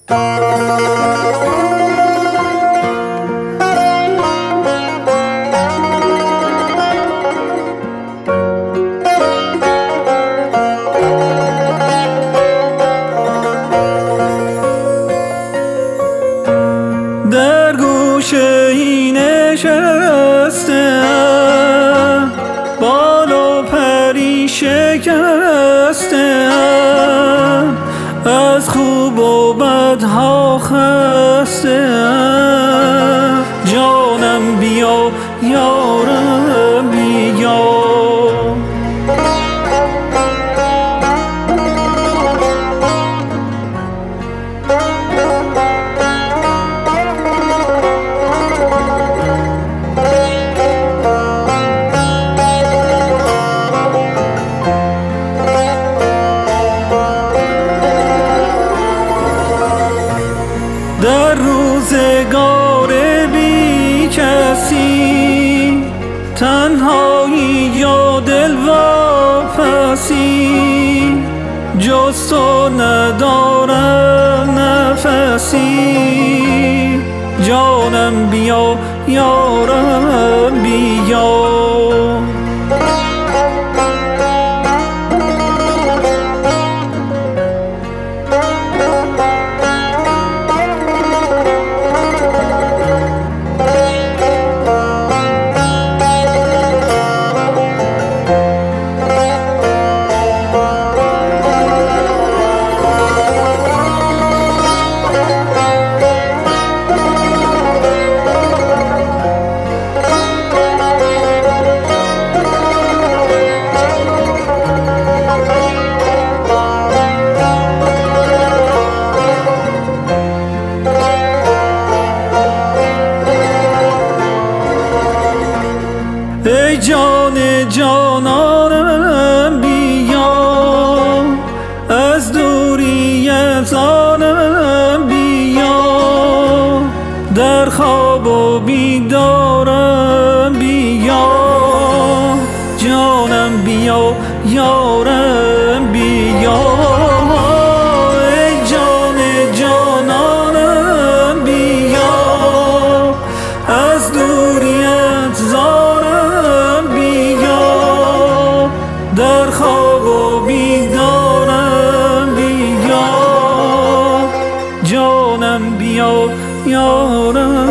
در گوشه ای نشستم، بال و پری شکستم، از خوب و بدها خستم. جانم بیا یارم بیا، در روزگار بی کسی، تنهایی یا دل واپسی، جز تو ندارم نفسی. جانم بیا یارم بیا، ای جان جانانم بیا، از دوریت آنم بیا، در خواب و بیدارم بیا. جانم بیا یارم بیا، ای جان جانانم بیا، از دوریت زارم بیا، در خواب و بیدارم بیا. جانم بیا یارم